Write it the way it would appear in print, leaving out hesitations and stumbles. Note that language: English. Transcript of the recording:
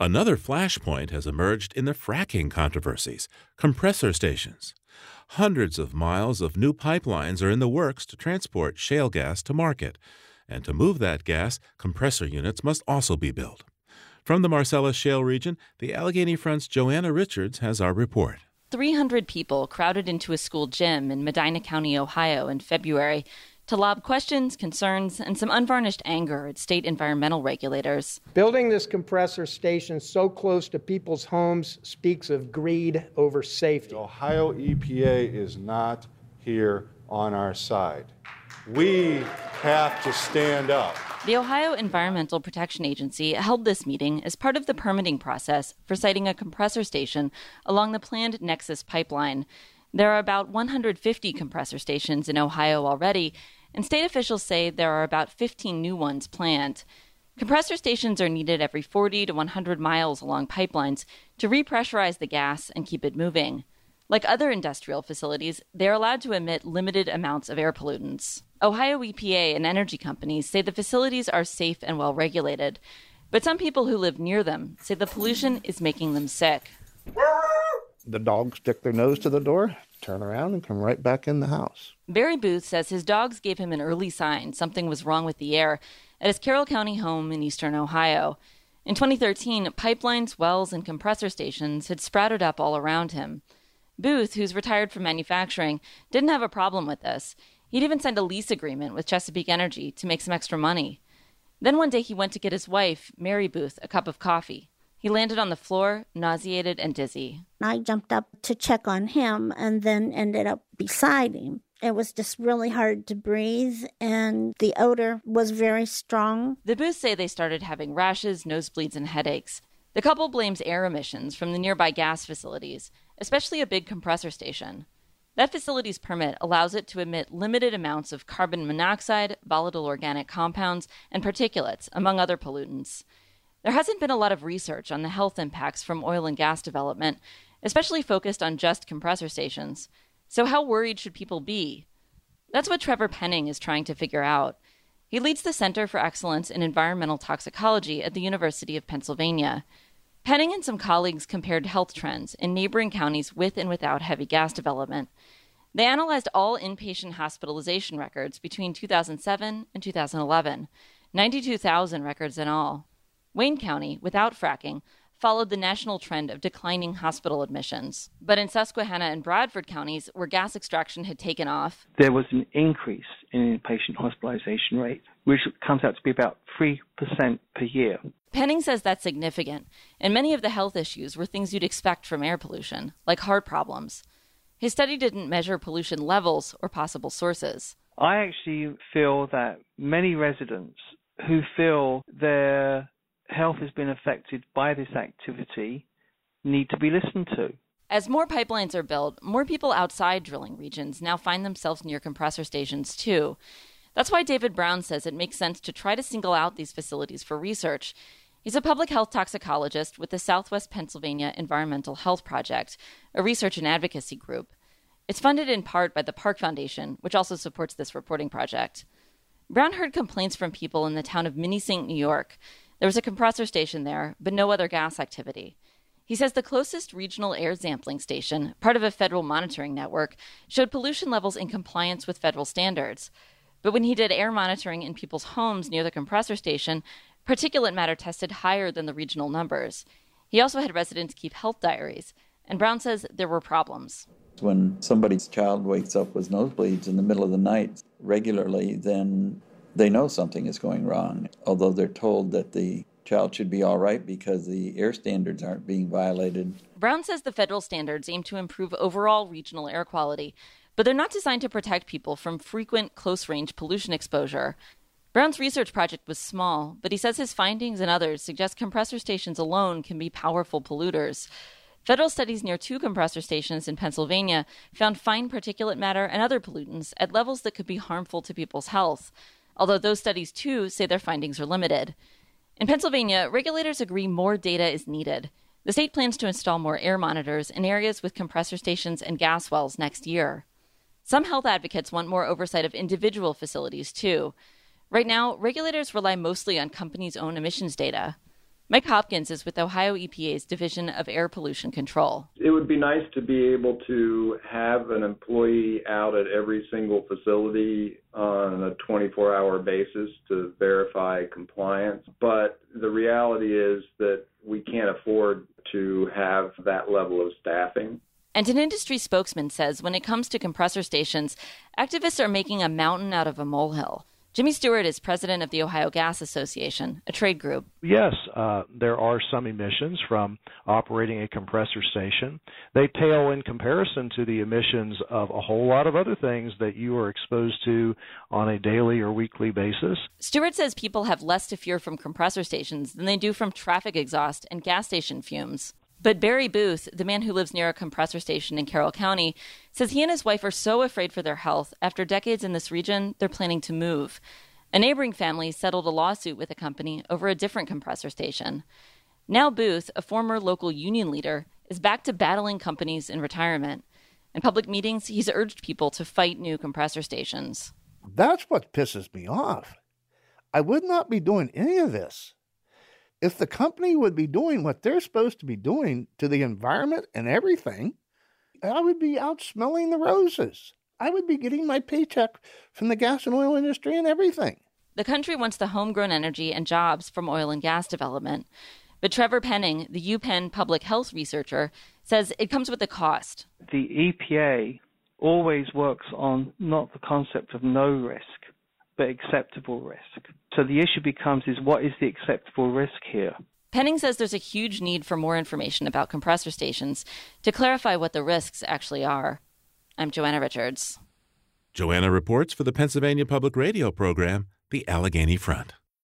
Another flashpoint has emerged in the fracking controversies, compressor stations. Hundreds of miles of new pipelines are in the works to transport shale gas to market. And to move that gas, compressor units must also be built. From the Marcellus Shale region, the Allegheny Front's Joanna Richards has our report. 300 people crowded into a school gym in Medina County, Ohio in February to lob questions, concerns, and some unvarnished anger at state environmental regulators. Building this compressor station so close to people's homes speaks of greed over safety. The Ohio EPA is not here on our side. We have to stand up. The Ohio Environmental Protection Agency held this meeting as part of the permitting process for siting a compressor station along the planned Nexus pipeline. There are about 150 compressor stations in Ohio already, and state officials say there are about 15 new ones planned. Compressor stations are needed every 40 to 100 miles along pipelines to repressurize the gas and keep it moving. Like other industrial facilities, they are allowed to emit limited amounts of air pollutants. Ohio EPA and energy companies say the facilities are safe and well regulated, but some people who live near them say the pollution is making them sick. The dogs stick their nose to the door, turn around, and come right back in the house. Barry Booth says his dogs gave him an early sign something was wrong with the air at his Carroll County home in eastern Ohio. In 2013, pipelines, wells, and compressor stations had sprouted up all around him. Booth, who's retired from manufacturing, didn't have a problem with this. He'd even signed a lease agreement with Chesapeake Energy to make some extra money. Then one day he went to get his wife, Mary Booth, a cup of coffee. He landed on the floor, nauseated and dizzy. I jumped up to check on him and then ended up beside him. It was just really hard to breathe, and the odor was very strong. The Booths say they started having rashes, nosebleeds, and headaches. The couple blames air emissions from the nearby gas facilities, especially a big compressor station. That facility's permit allows it to emit limited amounts of carbon monoxide, volatile organic compounds, and particulates, among other pollutants. There hasn't been a lot of research on the health impacts from oil and gas development, especially focused on just compressor stations. So how worried should people be? That's what Trevor Penning is trying to figure out. He leads the Center for Excellence in Environmental Toxicology at the University of Pennsylvania. Penning and some colleagues compared health trends in neighboring counties with and without heavy gas development. They analyzed all inpatient hospitalization records between 2007 and 2011, 92,000 records in all. Wayne County, without fracking, followed the national trend of declining hospital admissions. But in Susquehanna and Bradford counties, where gas extraction had taken off, there was an increase in inpatient hospitalization rate, which comes out to be about 3% per year. Penning says that's significant, and many of the health issues were things you'd expect from air pollution, like heart problems. His study didn't measure pollution levels or possible sources. I actually feel that many residents who feel their health has been affected by this activity need to be listened to. As more pipelines are built, more people outside drilling regions now find themselves near compressor stations too. That's why David Brown says it makes sense to try to single out these facilities for research. He's a public health toxicologist with the Southwest Pennsylvania Environmental Health Project, a research and advocacy group. It's funded in part by the Park Foundation, which also supports this reporting project. Brown heard complaints from people in the town of Minnesink, New York. There was a compressor station there, but no other gas activity. He says the closest regional air sampling station, part of a federal monitoring network, showed pollution levels in compliance with federal standards. But when he did air monitoring in people's homes near the compressor station, particulate matter tested higher than the regional numbers. He also had residents keep health diaries, and Brown says there were problems. When somebody's child wakes up with nosebleeds in the middle of the night regularly, then they know something is going wrong, although they're told that the child should be all right because the air standards aren't being violated. Brown says the federal standards aim to improve overall regional air quality, but they're not designed to protect people from frequent close-range pollution exposure. Brown's research project was small, but he says his findings and others suggest compressor stations alone can be powerful polluters. Federal studies near 2 compressor stations in Pennsylvania found fine particulate matter and other pollutants at levels that could be harmful to people's health, although those studies, too, say their findings are limited. In Pennsylvania, regulators agree more data is needed. The state plans to install more air monitors in areas with compressor stations and gas wells next year. Some health advocates want more oversight of individual facilities, too. Right now, regulators rely mostly on companies' own emissions data. Mike Hopkins is with Ohio EPA's Division of Air Pollution Control. It would be nice to be able to have an employee out at every single facility on a 24-hour basis to verify compliance, but the reality is that we can't afford to have that level of staffing. And an industry spokesman says when it comes to compressor stations, activists are making a mountain out of a molehill. Jimmy Stewart is president of the Ohio Gas Association, a trade group. Yes, there are some emissions from operating a compressor station. They pale in comparison to the emissions of a whole lot of other things that you are exposed to on a daily or weekly basis. Stewart says people have less to fear from compressor stations than they do from traffic exhaust and gas station fumes. But Barry Booth, the man who lives near a compressor station in Carroll County, says he and his wife are so afraid for their health, after decades in this region, they're planning to move. A neighboring family settled a lawsuit with the company over a different compressor station. Now Booth, a former local union leader, is back to battling companies in retirement. In public meetings, he's urged people to fight new compressor stations. That's what pisses me off. I would not be doing any of this if the company would be doing what they're supposed to be doing to the environment and everything. I would be out smelling the roses. I would be getting my paycheck from the gas and oil industry and everything. The country wants the homegrown energy and jobs from oil and gas development. But Trevor Penning, the UPenn public health researcher, says it comes with a cost. The EPA always works on not the concept of no risk, but acceptable risk. So the issue becomes is what is the acceptable risk here? Penning says there's a huge need for more information about compressor stations to clarify what the risks actually are. I'm Joanna Richards. Joanna reports for the Pennsylvania Public Radio program, The Allegheny Front.